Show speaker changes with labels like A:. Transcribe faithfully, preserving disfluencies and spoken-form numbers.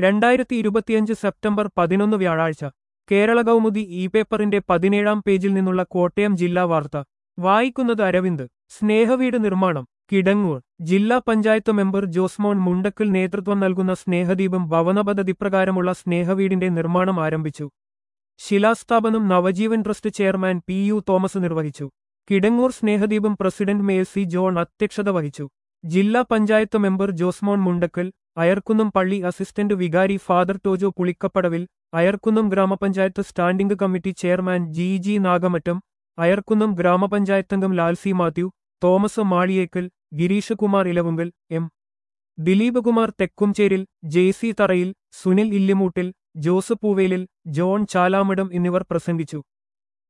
A: രണ്ടായിരത്തി ഇരുപത്തിയഞ്ച് സെപ്റ്റംബർ പതിനൊന്ന് വ്യാഴാഴ്ച കേരള കൗമുദി ഇ പേപ്പറിന്റെ പതിനേഴാം പേജിൽ നിന്നുള്ള കോട്ടയം ജില്ലാ വാർത്ത വായിക്കുന്നത് അരവിന്ദ്. സ്നേഹവീട് നിർമ്മാണം കിടങ്ങൂർ. ജില്ലാ പഞ്ചായത്ത് മെമ്പർ ജോസ്മോൻ മുണ്ടക്കൽ നേതൃത്വം നൽകുന്ന സ്നേഹദീപം ഭവന പദ്ധതിപ്രകാരമുള്ള സ്നേഹവീടിന്റെ നിർമ്മാണം ആരംഭിച്ചു. ശിലാസ്ഥാപനം Navajeevan trust chairman P U Thomas നിർവഹിച്ചു. Kidangoor Snehadeepam president mayor C John അധ്യക്ഷത വഹിച്ചു. ജില്ലാ പഞ്ചായത്ത് മെമ്പർ ജോസ്മോൻ മുണ്ടക്കൽ, അയർക്കുന്നം പള്ളി അസിസ്റ്റന്റ് വികാരി ഫാദർ ടോജോ പുളിക്കപ്പടവിൽ, അയർക്കുന്നം ഗ്രാമപഞ്ചായത്ത് standing committee chairman G G Nagamattam, Ayarkunnam ഗ്രാമപഞ്ചായത്തംഗം Lalsy Mathew, Thomas Maliyekkal, Girish Kumar Elavunkal, M Dileep Kumar Thekkumcheril, Jaisy Tharayil, Sunil Illimoottil, Jose Poovelil, John Chalamadom എന്നിവർ പ്രസംഗിച്ചു.